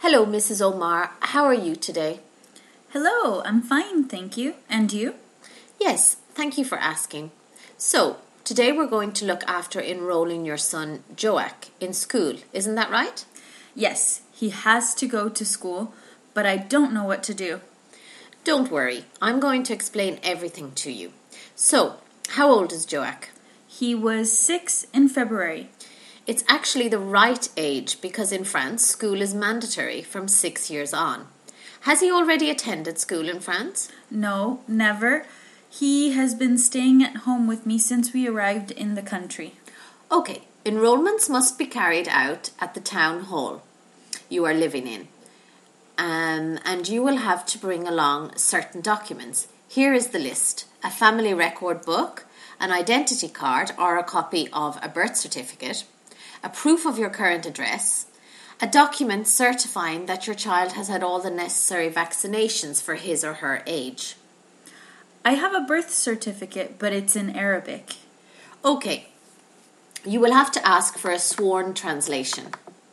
Hello, Mrs. Omar. How are you today? Hello, I'm fine, thank you. And you? Yes, thank you for asking. So, today we're going to look after enrolling your son, Joak, in school. Isn't that right? Yes, he has to go to school, but I don't know what to do. Don't worry, I'm going to explain everything to you. So, how old is Joak? He was 6 in February. It's actually the right age because in France, school is mandatory from 6 years on. Has he already attended school in France? No, never. He has been staying at home with me since we arrived in the country. Okay, enrolments must be carried out at the town hall you are living in. And you will have to bring along certain documents. Here is the list: a family record book, an identity card or a copy of a birth certificate, a proof of your current address, a document certifying that your child has had all the necessary vaccinations for his or her age. I have a birth certificate, but it's in Arabic. Okay, you will have to ask for a sworn translation.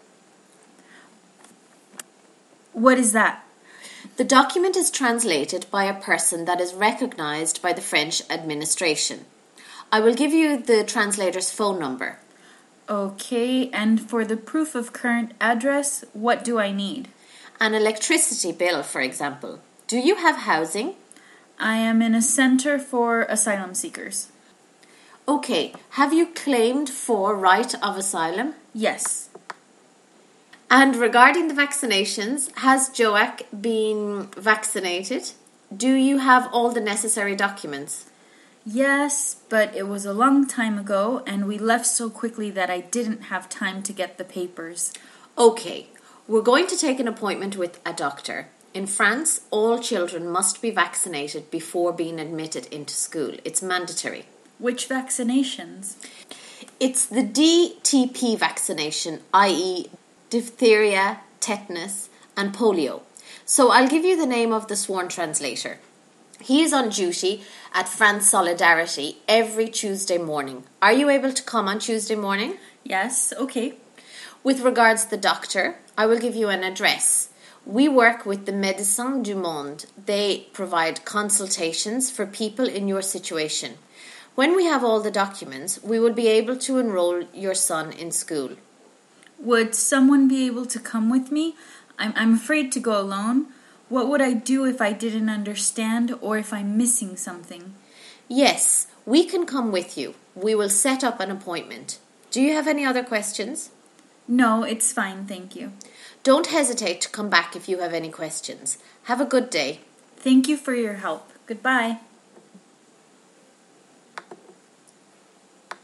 What is that? The document is translated by a person that is recognized by the French administration. I will give you the translator's phone number. Okay, and for the proof of current address, what do I need? An electricity bill, for example. Do you have housing? I am in a center for asylum seekers. Okay, have you claimed for right of asylum? Yes. And regarding the vaccinations, has Joak been vaccinated? Do you have all the necessary documents? Yes, but it was a long time ago and we left so quickly that I didn't have time to get the papers. Okay, we're going to take an appointment with a doctor. In France, all children must be vaccinated before being admitted into school. It's mandatory. Which vaccinations? It's the DTP vaccination, i.e. diphtheria, tetanus and polio. So I'll give you the name of the sworn translator. He is on duty at France Solidarity every Tuesday morning. Are you able to come on Tuesday morning? Yes, okay. With regards to the doctor, I will give you an address. We work with the Médecins du Monde. They provide consultations for people in your situation. When we have all the documents, we will be able to enroll your son in school. Would someone be able to come with me? I'm afraid to go alone. What would I do if I didn't understand or if I'm missing something? Yes, we can come with you. We will set up an appointment. Do you have any other questions? No, it's fine, thank you. Don't hesitate to come back if you have any questions. Have a good day. Thank you for your help. Goodbye.